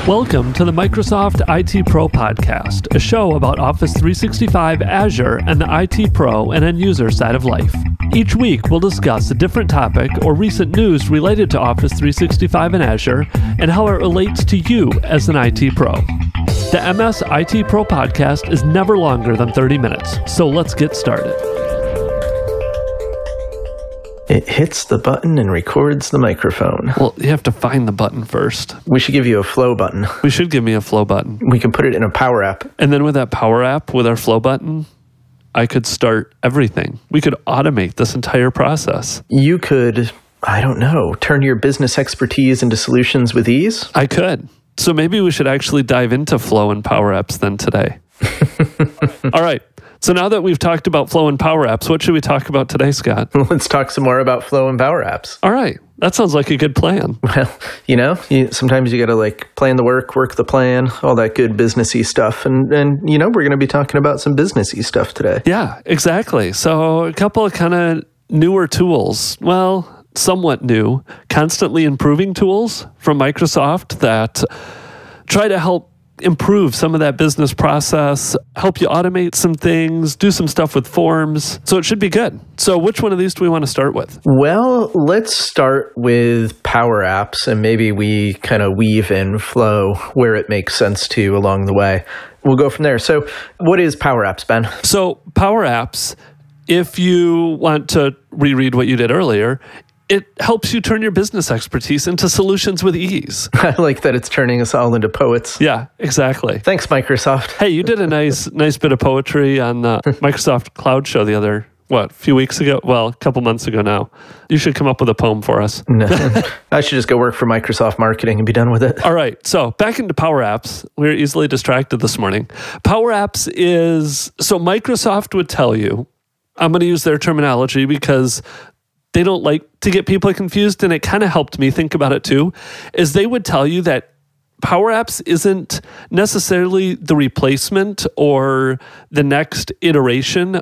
Welcome to the Microsoft IT Pro Podcast, a show about Office 365, Azure, and the IT Pro and end user side of life. Each week, we'll discuss a different topic or recent news related to Office 365 and Azure and how it relates to you as an IT Pro. The MS IT Pro Podcast is never longer than 30 minutes, so let's get started. It hits the button and records the microphone. Well, you have to find the button first. We should give you a flow button. We should give me a flow button. We can put it in a Power App. And then with that Power App, with our flow button, I could start everything. We could automate this entire process. You could, I don't know, turn your business expertise into solutions with ease? I could. So maybe we should actually dive into Flow and Power Apps then today. All right. So now that we've talked about Flow and Power Apps, what should we talk about today, Scott? Let's talk some more about Flow and Power Apps. All right. That sounds like a good plan. Well, sometimes you got to plan the work the plan, all that good businessy stuff. And we're going to be talking about some businessy stuff today. Yeah, exactly. So a couple of kind of newer tools. Well, somewhat new, constantly improving tools from Microsoft that try to help improve some of that business process, help you automate some things, do some stuff with forms. So it should be good. So which one of these do we want to start with? Well, let's start with Power Apps, and maybe we kind of weave in Flow where it makes sense to along the way. We'll go from there. So what is Power Apps, Ben? So Power Apps, if you want to reread what you did earlier, it helps you turn your business expertise into solutions with ease. I like that it's turning us all into poets. Yeah, exactly. Thanks, Microsoft. Hey, you did a nice bit of poetry on the Microsoft Cloud Show the other, few weeks ago? Well, a couple months ago now. You should come up with a poem for us. No, I should just go work for Microsoft Marketing and be done with it. All right. So back into Power Apps. We were easily distracted this morning. Power Apps so Microsoft would tell you, I'm going to use their terminology because they don't like to get people confused, and it kind of helped me think about it too, is they would tell you that Power Apps isn't necessarily the replacement or the next iteration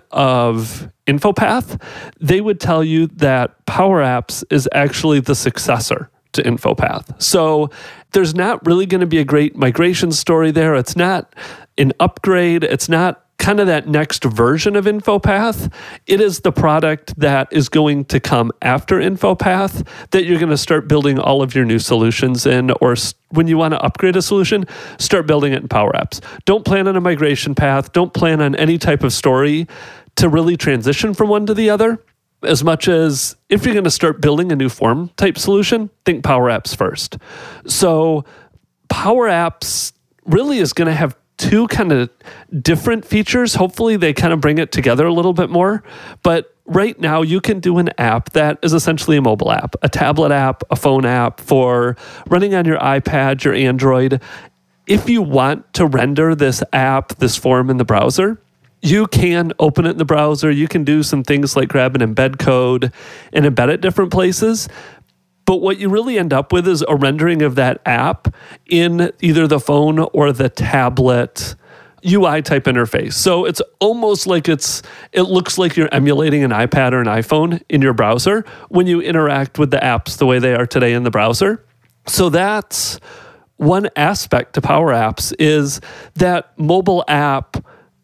of InfoPath. They would tell you that Power Apps is actually the successor to InfoPath. So there's not really going to be a great migration story there. It's not an upgrade. It's not kind of that next version of InfoPath. It is the product that is going to come after InfoPath that you're going to start building all of your new solutions in, or when you want to upgrade a solution, start building it in Power Apps. Don't plan on a migration path. Don't plan on any type of story to really transition from one to the other. As much as if you're going to start building a new form type solution, think Power Apps first. So Power Apps really is going to have two kind of different features. Hopefully they kind of bring it together a little bit more. But right now you can do an app that is essentially a mobile app, a tablet app, a phone app for running on your iPad, your Android. If you want to render this app, this form in the browser, you can open it in the browser. You can do some things like grab an embed code and embed it different places. But what you really end up with is a rendering of that app in either the phone or the tablet UI type interface. So it's almost like it looks like you're emulating an iPad or an iPhone in your browser when you interact with the apps the way they are today in the browser. So that's one aspect to Power Apps, is that mobile app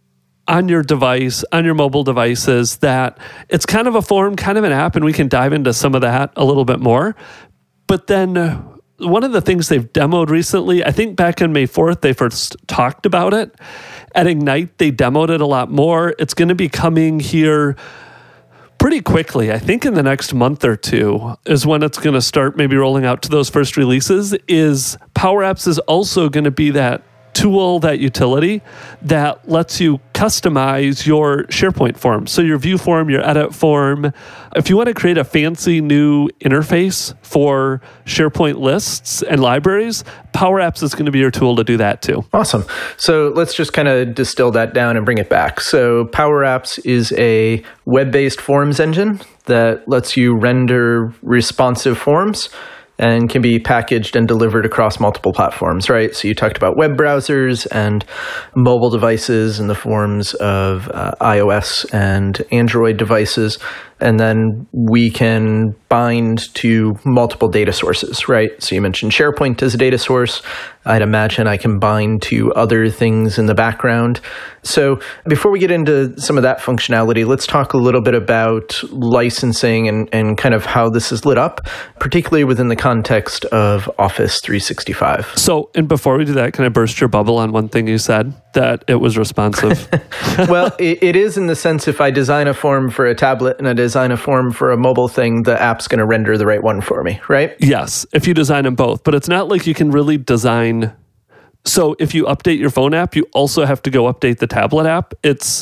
on your device, on your mobile devices, that it's kind of a form, kind of an app, and we can dive into some of that a little bit more. But then one of the things they've demoed recently, I think back on May 4th, they first talked about it. At Ignite, they demoed it a lot more. It's going to be coming here pretty quickly. I think in the next month or two is when it's going to start maybe rolling out to those first releases. Is Power Apps is also going to be that tool, that utility that lets you customize your SharePoint form. So your view form, your edit form. If you want to create a fancy new interface for SharePoint lists and libraries, Power Apps is going to be your tool to do that too. Awesome. So let's just kind of distill that down and bring it back. So Power Apps is a web-based forms engine that lets you render responsive forms and can be packaged and delivered across multiple platforms, right? So you talked about web browsers and mobile devices in the forms of iOS and Android devices. And then we can bind to multiple data sources, right? So you mentioned SharePoint as a data source. I'd imagine I can bind to other things in the background. So before we get into some of that functionality, let's talk a little bit about licensing and kind of how this is lit up, particularly within the context of Office 365. So, and before we do that, can I burst your bubble on one thing you said, that it was responsive? Well, it is in the sense if I design a form for a tablet and I design a form for a mobile thing, the app's going to render the right one for me, right? Yes, if you design them both. But it's not like you can really design. So if you update your phone app, you also have to go update the tablet app. It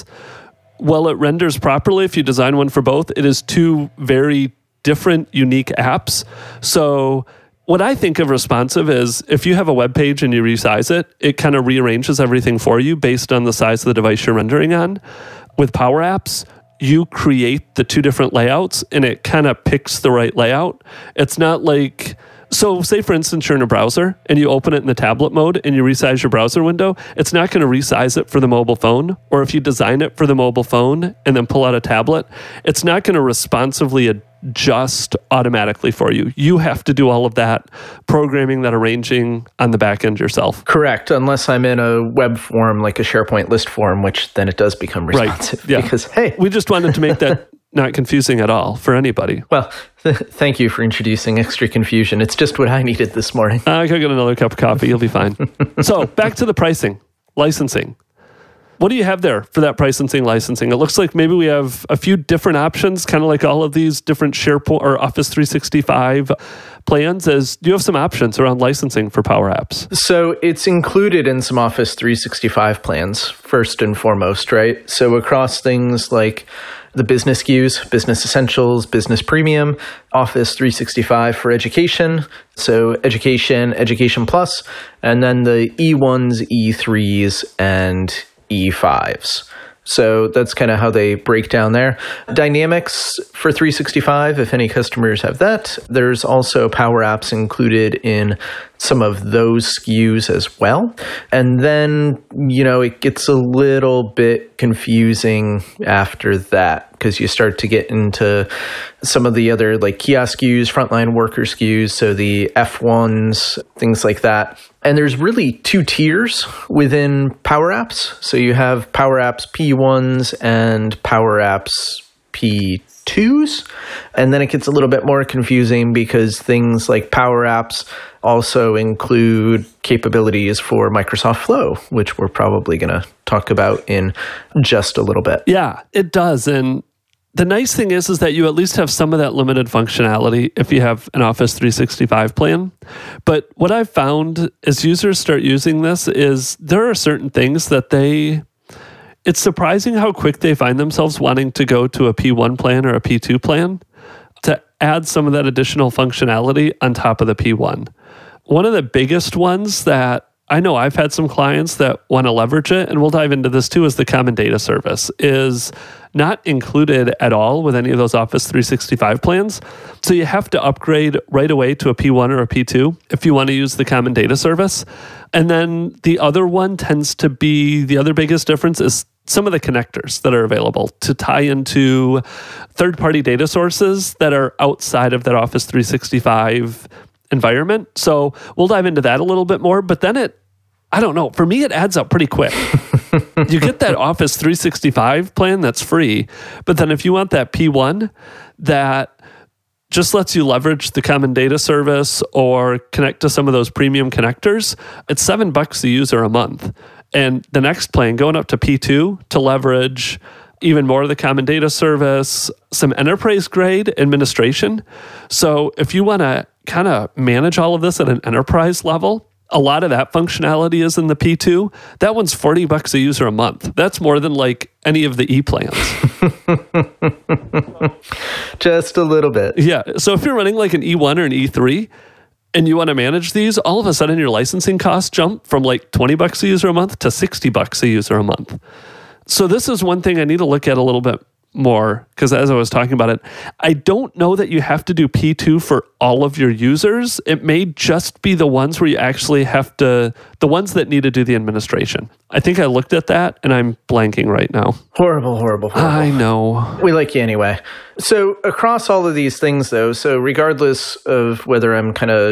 renders properly if you design one for both. It is two very different, unique apps. So what I think of responsive is if you have a web page and you resize it, it kind of rearranges everything for you based on the size of the device you're rendering on. With Power Apps, you create the two different layouts and it kind of picks the right layout. It's not like, so say for instance, you're in a browser and you open it in the tablet mode and you resize your browser window. It's not going to resize it for the mobile phone. Or if you design it for the mobile phone and then pull out a tablet, it's not going to responsively adjust automatically for you. You have to do all of that programming, that arranging on the back end yourself. Correct, unless I'm in a web form like a SharePoint list form, which then it does become responsive. Right. Yeah. Because, hey. We just wanted to make that not confusing at all for anybody. Well, thank you for introducing extra confusion. It's just what I needed this morning. I could get another cup of coffee. You'll be fine. So back to the pricing, licensing. What do you have there for that pricing licensing? It looks like maybe we have a few different options, kind of like all of these different SharePoint or Office 365 plans. Do you have some options around licensing for Power Apps? So it's included in some Office 365 plans, first and foremost, right? So across things like the business SKUs, Business Essentials, Business Premium, Office 365 for education, so Education, Education Plus, and then the E1s, E3s, and E5s. So that's kind of how they break down there. Dynamics for 365, if any customers have that. There's also Power Apps included in some of those SKUs as well. And then, it gets a little bit confusing after that because you start to get into some of the other like kiosk SKUs, frontline worker SKUs, so the F1s, things like that. And there's really two tiers within Power Apps. So you have Power Apps P1s and Power Apps P2s. And then it gets a little bit more confusing because things like Power Apps also include capabilities for Microsoft Flow, which we're probably going to talk about in just a little bit. Yeah, it does. And the nice thing is that you at least have some of that limited functionality if you have an Office 365 plan. But what I've found as users start using this is there are certain things that it's surprising how quick they find themselves wanting to go to a P1 plan or a P2 plan to add some of that additional functionality on top of the P1. One of the biggest ones that I know I've had some clients that want to leverage it, and we'll dive into this too, is the Common Data Service is not included at all with any of those Office 365 plans. So you have to upgrade right away to a P1 or a P2 if you want to use the Common Data Service. And then the other one tends to be, the other biggest difference is some of the connectors that are available to tie into third-party data sources that are outside of that Office 365 environment. So we'll dive into that a little bit more, but then I don't know, for me, it adds up pretty quick. You get that Office 365 plan that's free, but then if you want that P1 that just lets you leverage the Common Data Service or connect to some of those premium connectors, it's $7 a user a month. And the next plan, going up to P2 to leverage even more of the Common Data Service, some enterprise grade administration. So if you want to kind of manage all of this at an enterprise level, a lot of that functionality is in the P2. That one's $40 a user a month. That's more than like any of the E plans. Just a little bit. Yeah. So if you're running like an E1 or an E3 and you want to manage these, all of a sudden your licensing costs jump from like $20 a user a month to $60 a user a month. So this is one thing I need to look at a little bit more, because as I was talking about it, I don't know that you have to do P2 for all of your users. It may just be the ones where you actually have to, the ones that need to do the administration. I think I looked at that and I'm blanking right now. Horrible. I know. We like you anyway. So across all of these things though, so regardless of whether I'm kind of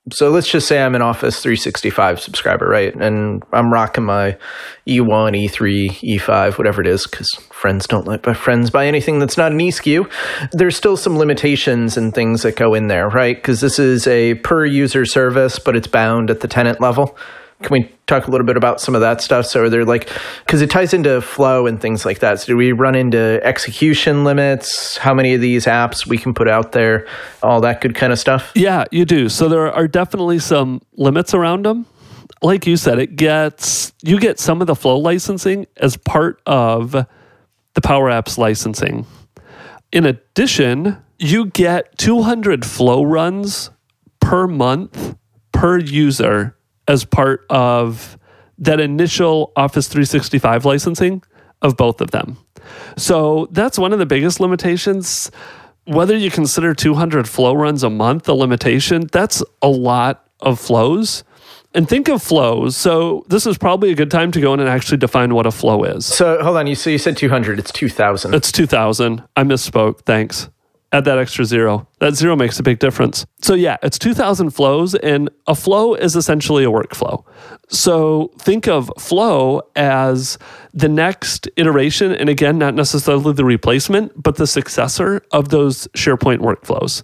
So let's just say I'm an Office 365 subscriber, right? And I'm rocking my E1, E3, E5, whatever it is, because friends don't let my friends buy anything that's not an eSKU. There's still some limitations and things that go in there, right? Because this is a per user service, but it's bound at the tenant level. Can we talk a little bit about some of that stuff? So are there because it ties into flow and things like that. So do we run into execution limits? How many of these apps we can put out there? All that good kind of stuff? Yeah, you do. So there are definitely some limits around them. Like you said, you get some of the flow licensing as part of the Power Apps licensing. In addition, you get 200 flow runs per month per user as part of that initial Office 365 licensing of both of them. So that's one of the biggest limitations. Whether you consider 200 flow runs a month a limitation, that's a lot of flows. And think of flows. So this is probably a good time to go in and actually define what a flow is. So hold on, you said 200, it's 2,000. It's 2,000. I misspoke, thanks. Add that extra zero. That zero makes a big difference. So yeah, it's 2,000 flows, and a flow is essentially a workflow. So think of flow as the next iteration, and again, not necessarily the replacement, but the successor of those SharePoint workflows.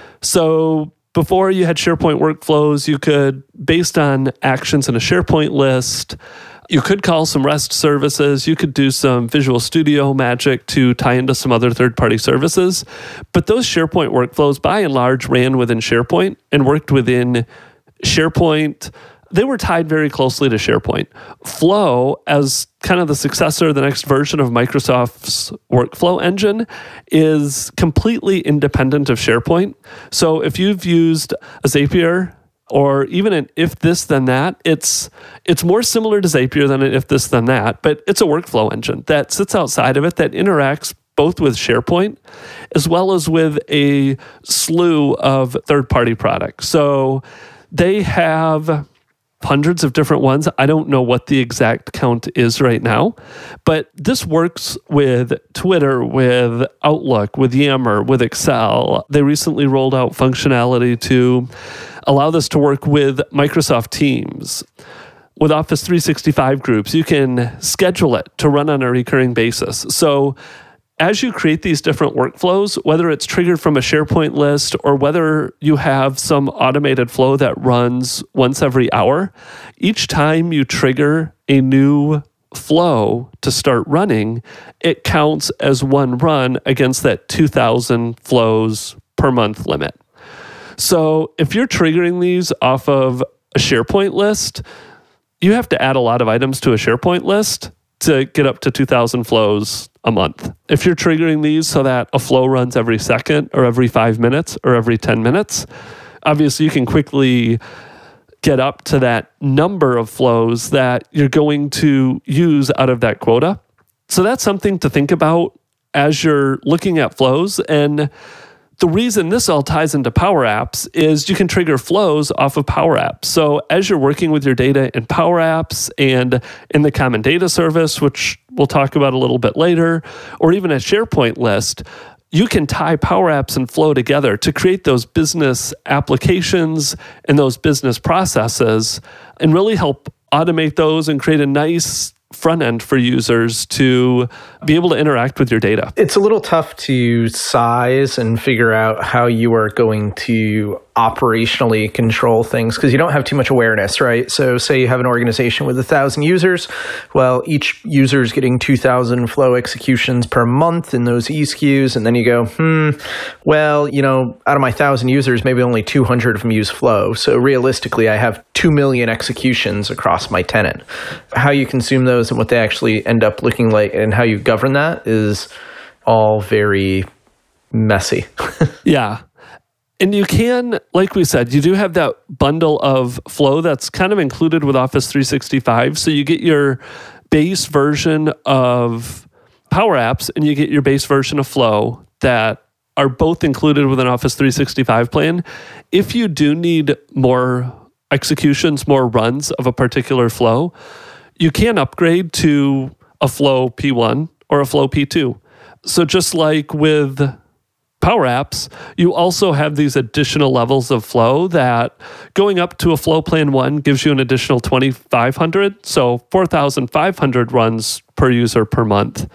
So before you had SharePoint workflows, you could, based on actions in a SharePoint list, you could call some REST services. You could do some Visual Studio magic to tie into some other third-party services. But those SharePoint workflows, by and large, ran within SharePoint and worked within SharePoint. They were tied very closely to SharePoint. Flow, as kind of the successor, the next version of Microsoft's workflow engine, is completely independent of SharePoint. So if you've used a Zapier, or even an if this then that, it's more similar to Zapier than an if this then that, but it's a workflow engine that sits outside of it that interacts both with SharePoint as well as with a slew of third-party products. So they have hundreds of different ones. I don't know what the exact count is right now, but this works with Twitter, with Outlook, with Yammer, with Excel. They recently rolled out functionality to allow this to work with Microsoft Teams. With Office 365 groups, you can schedule it to run on a recurring basis. So as you create these different workflows, whether it's triggered from a SharePoint list or whether you have some automated flow that runs once every hour, each time you trigger a new flow to start running, it counts as one run against that 2,000 flows per month limit. So if you're triggering these off of a SharePoint list, you have to add a lot of items to a SharePoint list to get up to 2,000 flows a month. If you're triggering these so that a flow runs every second or every 5 minutes or every 10 minutes, obviously you can quickly get up to that number of flows that you're going to use out of that quota. So that's something to think about as you're looking at flows. And the reason this all ties into Power Apps is you can trigger flows off of Power Apps. So as you're working with your data in Power Apps and in the Common Data Service, which we'll talk about a little bit later, or even a SharePoint list, you can tie Power Apps and Flow together to create those business applications and those business processes and really help automate those and create a nice front end for users to be able to interact with your data. It's a little tough to size and figure out how you are going to operationally control things because you don't have too much awareness, right? So say you have an organization with 1,000 users. Well, each user is getting 2,000 flow executions per month in those eSKUs. And then you go, well, out of my 1,000 users, maybe only 200 of them use flow. So realistically, I have 2 million executions across my tenant. How you consume those and what they actually end up looking like and how you govern that is all very messy. Yeah. And you can, like we said, you do have that bundle of flow that's kind of included with Office 365. So you get your base version of Power Apps and you get your base version of Flow that are both included with an Office 365 plan. If you do need more executions, more runs of a particular flow, you can upgrade to a Flow P1 or a Flow P2. So just like with Power Apps, you also have these additional levels of flow that going up to a flow plan 1 gives you an additional 2,500. So 4,500 runs per user per month.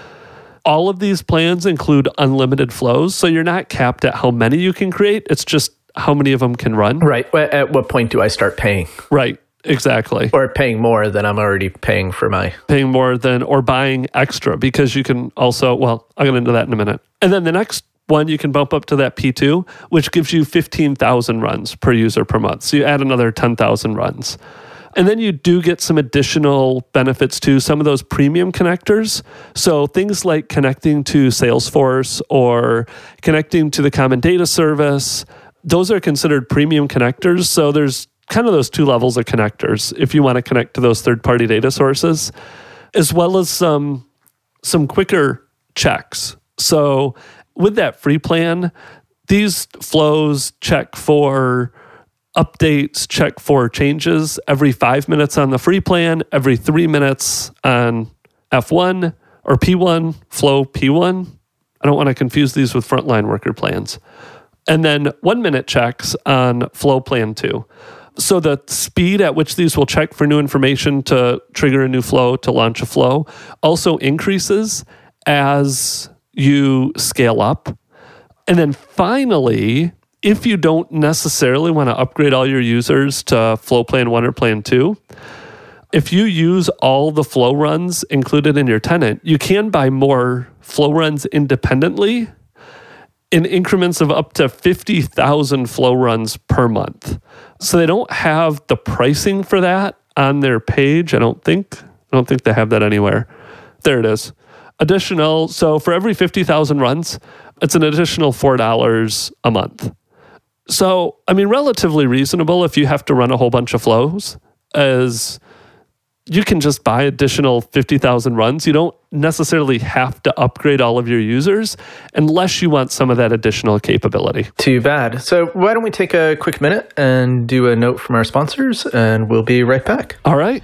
All of these plans include unlimited flows. So you're not capped at how many you can create. It's just how many of them can run. Right. At what point do I start paying? Right. Exactly. Or paying more than I'm already paying for my... Paying more than, or buying extra, because you can also, well, I'll get into that in a minute. And then the next one, you can bump up to that P2, which gives you 15,000 runs per user per month. So you add another 10,000 runs. And then you do get some additional benefits to some of those premium connectors. So things like connecting to Salesforce or connecting to the Common Data Service, those are considered premium connectors. So there's kind of those two levels of connectors if you want to connect to those third-party data sources, as well as some quicker checks. So with that free plan, these flows check for updates, check for changes every 5 minutes on the free plan, every 3 minutes on F1 or P1, flow P1. I don't want to confuse these with frontline worker plans. And then 1 minute checks on flow plan 2. So the speed at which these will check for new information to trigger a new flow, to launch a flow, also increases as you scale up. And then finally, if you don't necessarily want to upgrade all your users to Flow Plan 1 or Plan 2, if you use all the flow runs included in your tenant, you can buy more flow runs independently in increments of up to 50,000 flow runs per month. So they don't have the pricing for that on their page. I don't think they have that anywhere. There it is. Additional, so for every 50,000 runs, it's an additional $4 a month. So, I mean, relatively reasonable if you have to run a whole bunch of flows, as you can just buy additional 50,000 runs. You don't necessarily have to upgrade all of your users unless you want some of that additional capability. Too bad. So why don't we take a quick minute and do a note from our sponsors, and we'll be right back. All right.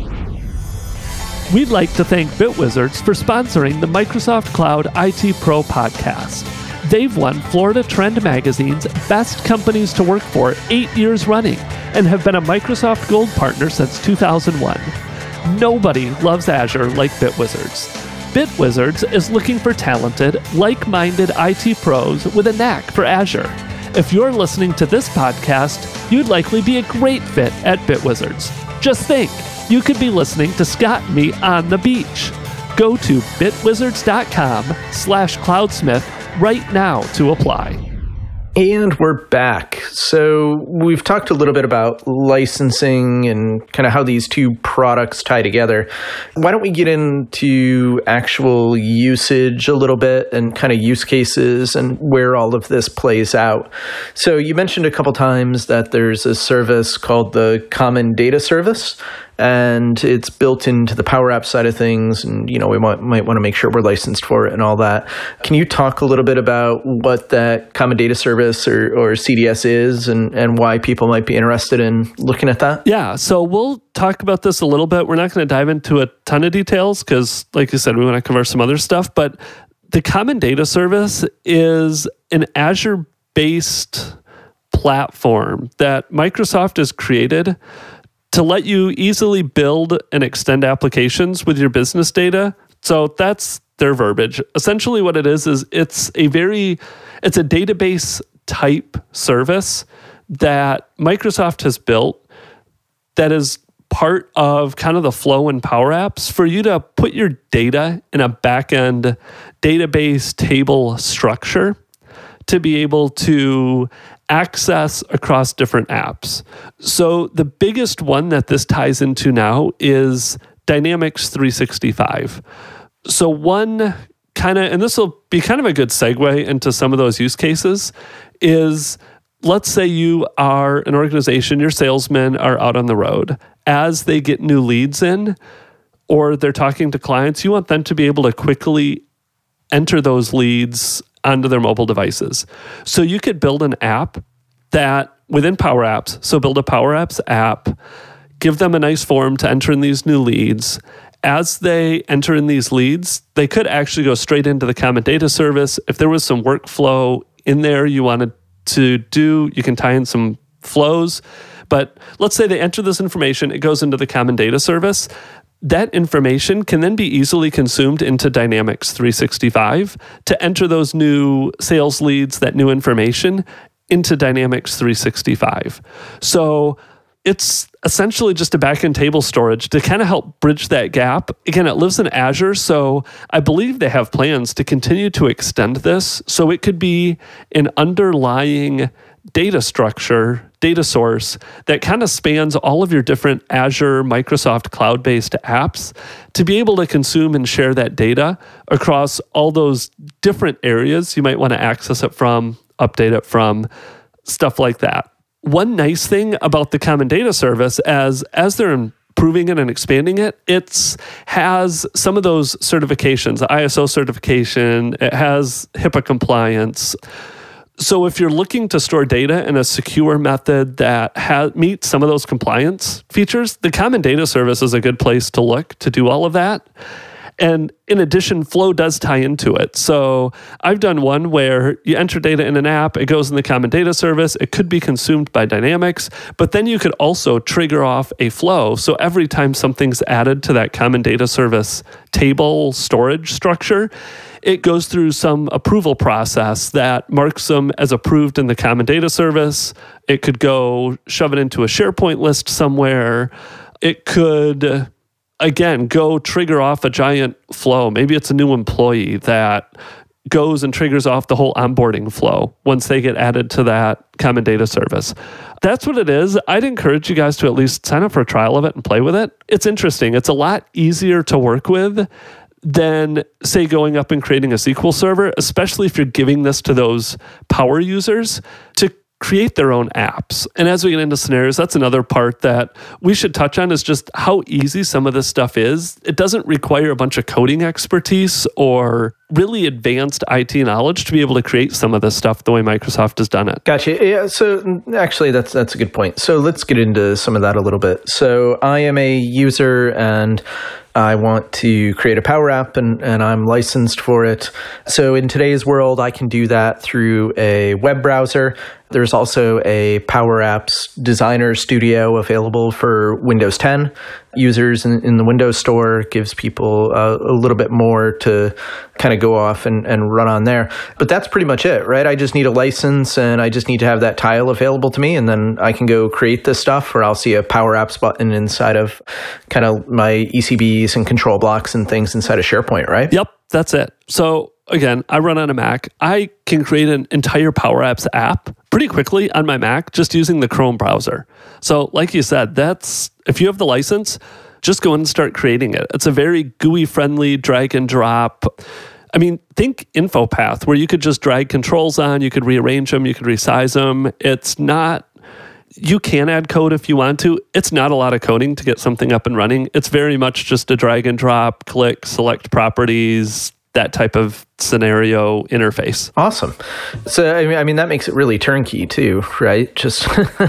We'd like to thank BitWizards for sponsoring the Microsoft Cloud IT Pro podcast. They've won Florida Trend Magazine's Best Companies to Work For 8 years running and have been a Microsoft Gold partner since 2001. Nobody loves Azure like BitWizards. BitWizards is looking for talented, like-minded IT pros with a knack for Azure. If you're listening to this podcast, you'd likely be a great fit at BitWizards. Just think, you could be listening to Scott and me on the beach. Go to bitwizards.com/cloudsmith right now to apply. And we're back. So we've talked a little bit about licensing and kind of how these two products tie together. Why don't we get into actual usage a little bit and kind of use cases and where all of this plays out? So you mentioned a couple times that there's a service called the Common Data Service, and it's built into the Power App side of things, and we might want to make sure we're licensed for it and all that. Can you talk a little bit about what that Common Data Service or CDS is and why people might be interested in looking at that? Yeah, so we'll talk about this a little bit. We're not going to dive into a ton of details because, like you said, we want to cover some other stuff. But the Common Data Service is an Azure-based platform that Microsoft has created to let you easily build and extend applications with your business data. So that's their verbiage. Essentially what it is it's a database type service that Microsoft has built that is part of kind of the flow in Power Apps for you to put your data in a back-end database table structure to be able to access across different apps. So the biggest one that this ties into now is Dynamics 365. So one kind of, and this will be kind of a good segue into some of those use cases, is let's say you are an organization, your salesmen are out on the road. As they get new leads in, or they're talking to clients, you want them to be able to quickly enter those leads onto their mobile devices. So you could build an app that within Power Apps, so build a Power Apps app, give them a nice form to enter in these new leads, as they enter in these leads, they could actually go straight into the common data service. If there was some workflow in there you wanted to do, you can tie in some flows. But let's say they enter this information, it goes into the common data service. That information can then be easily consumed into Dynamics 365 to enter those new sales leads, that new information into Dynamics 365. So it's essentially just a backend table storage to kind of help bridge that gap. Again, it lives in Azure, so I believe they have plans to continue to extend this. So it could be an underlying data structure, data source that kind of spans all of your different Azure, Microsoft cloud-based apps to be able to consume and share that data across all those different areas you might want to access it from, update it from, stuff like that. One nice thing about the Common Data Service, as they're improving it and expanding it, it has some of those certifications, ISO certification, it has HIPAA compliance. So if you're looking to store data in a secure method that meets some of those compliance features, the Common Data Service is a good place to look to do all of that. And in addition, Flow does tie into it. So I've done one where you enter data in an app, it goes in the Common Data Service, it could be consumed by Dynamics, but then you could also trigger off a flow. So every time something's added to that Common Data Service table storage structure, it goes through some approval process that marks them as approved in the Common Data Service. It could go shove it into a SharePoint list somewhere. It could, again, go trigger off a giant flow. Maybe it's a new employee that goes and triggers off the whole onboarding flow once they get added to that Common Data Service. That's what it is. I'd encourage you guys to at least sign up for a trial of it and play with it. It's interesting. It's a lot easier to work with than, say, going up and creating a SQL server, especially if you're giving this to those power users to create their own apps. And as we get into scenarios, that's another part that we should touch on, is just how easy some of this stuff is. It doesn't require a bunch of coding expertise or really advanced IT knowledge to be able to create some of this stuff the way Microsoft has done it. Gotcha. Yeah, so actually that's a good point. So let's get into some of that a little bit. So I am a user and I want to create a Power App and I'm licensed for it. So in today's world, I can do that through a web browser. There's also a Power Apps Designer Studio available for Windows 10 users in the Windows Store. Gives people a little bit more to kind of go off and run on there. But that's pretty much it, right? I just need a license and I just need to have that tile available to me, and then I can go create this stuff, or I'll see a Power Apps button inside of kind of my ECBs and control blocks and things inside of SharePoint, right? Yep, that's it. So again, I run on a Mac. I can create an entire Power Apps app pretty quickly on my Mac just using the Chrome browser. So like you said, that's, if you have the license, just go in and start creating it. It's a very GUI friendly drag and drop. I mean, think InfoPath, where you could just drag controls on, you could rearrange them, you could resize them. It's not, you can add code if you want to. It's not a lot of coding to get something up and running. It's very much just a drag and drop, click, select properties, that type of scenario interface. Awesome. So, I mean, that makes it really turnkey too, right? Just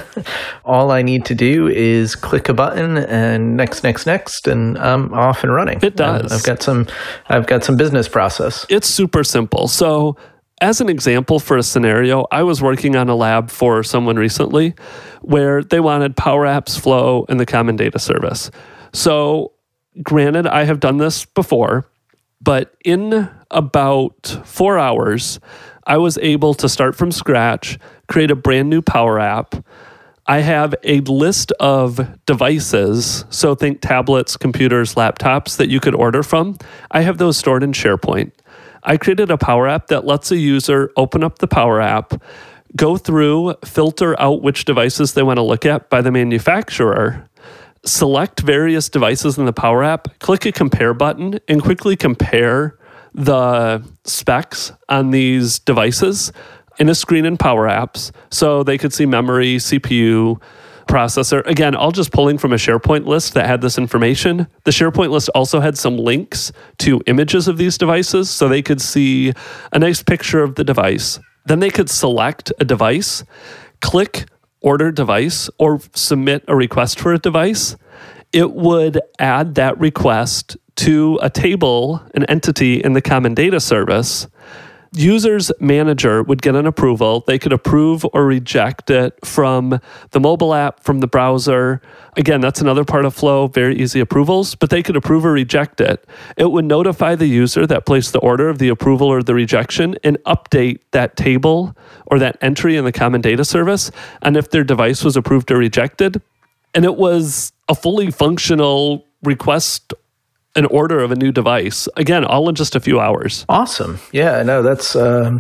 all I need to do is click a button and next, and I'm off and running. It does. I've got some business process. It's super simple. So as an example for a scenario, I was working on a lab for someone recently where they wanted Power Apps, Flow, and the Common Data Service. So granted, I have done this before, but in about 4 hours, I was able to start from scratch, create a brand new Power App. I have a list of devices, so think tablets, computers, laptops that you could order from. I have those stored in SharePoint. I created a Power App that lets a user open up the Power App, go through, filter out which devices they want to look at by the manufacturer, select various devices in the Power App, click a compare button, and quickly compare the specs on these devices in a screen in Power Apps. So they could see memory, CPU, processor. Again, all just pulling from a SharePoint list that had this information. The SharePoint list also had some links to images of these devices, so they could see a nice picture of the device. Then they could select a device, click order device, or submit a request for a device. it would add that request to a table, an entity in the Common Data Service. Users manager would get an approval. They could approve or reject it from the mobile app, from the browser. Again, that's another part of Flow, very easy approvals, but they could approve or reject it. It would notify the user that placed the order of the approval or the rejection and update that table or that entry in the Common Data Service. And if their device was approved or rejected, and it was a fully functional request, an order of a new device. Again, all in just a few hours. Awesome. Yeah, no, that's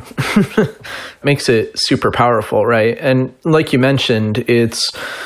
makes it super powerful, right? And like you mentioned, it's,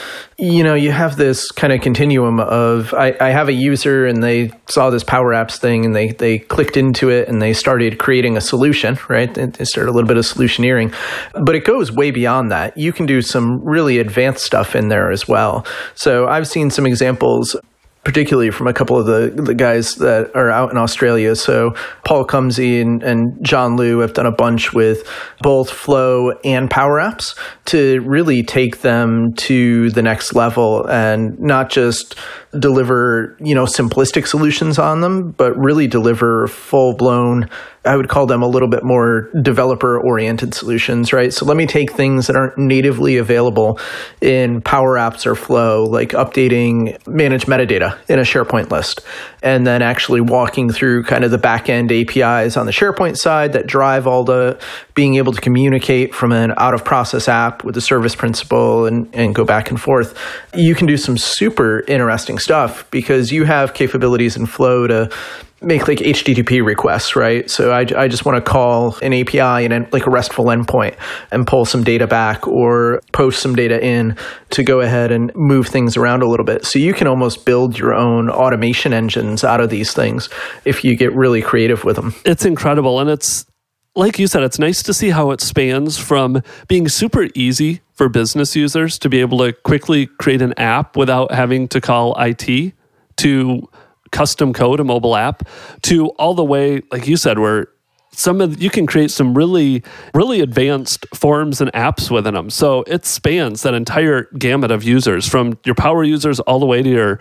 you have this kind of continuum of, I have a user and they saw this Power Apps thing and they clicked into it and they started creating a solution, right? They started a little bit of solutioneering, but it goes way beyond that. You can do some really advanced stuff in there as well. So I've seen some examples, particularly from a couple of the guys that are out in Australia. So Paul Cumsey and John Liu have done a bunch with both Flow and Power Apps to really take them to the next level and not just deliver, simplistic solutions on them, but really deliver full-blown, I would call them a little bit more developer-oriented solutions, right? So let me take things that aren't natively available in Power Apps or Flow, like updating managed metadata in a SharePoint list, and then actually walking through kind of the back-end APIs on the SharePoint side that drive all the being able to communicate from an out-of-process app with the service principal and go back and forth. You can do some super interesting stuff because you have capabilities in Flow to make like HTTP requests, right? So I just want to call an API and like a RESTful endpoint and pull some data back or post some data in to go ahead and move things around a little bit. So you can almost build your own automation engines out of these things if you get really creative with them. It's incredible. And it's, like you said, it's nice to see how it spans from being super easy for business users to be able to quickly create an app without having to call IT, to custom code a mobile app, to all the way, like you said, where you can create some really, really advanced forms and apps within them. So it spans that entire gamut of users, from your power users all the way to your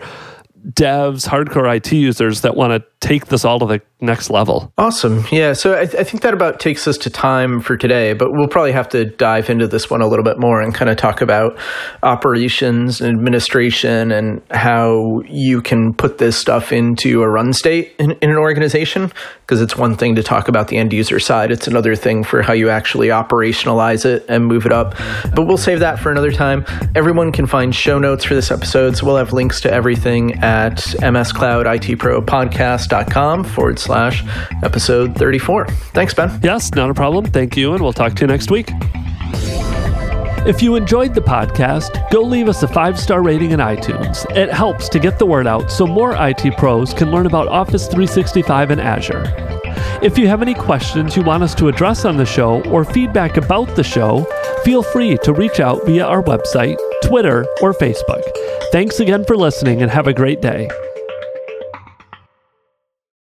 devs, hardcore IT users that want to take this all to the next level. Awesome. Yeah. So I think that about takes us to time for today, but we'll probably have to dive into this one a little bit more and kind of talk about operations and administration and how you can put this stuff into a run state in an organization, because it's one thing to talk about the end user side. It's another thing for how you actually operationalize it and move it up. But we'll save that for another time. Everyone can find show notes for this episode, so we'll have links to everything at msclouditpro.podcast.com/episode 34. Thanks, Ben. Yes, not a problem. Thank you, and we'll talk to you next week. If you enjoyed the podcast, go leave us a 5-star rating in iTunes. It helps to get the word out so more IT pros can learn about Office 365 and Azure. If you have any questions you want us to address on the show or feedback about the show, feel free to reach out via our website, Twitter, or Facebook. Thanks again for listening and have a great day.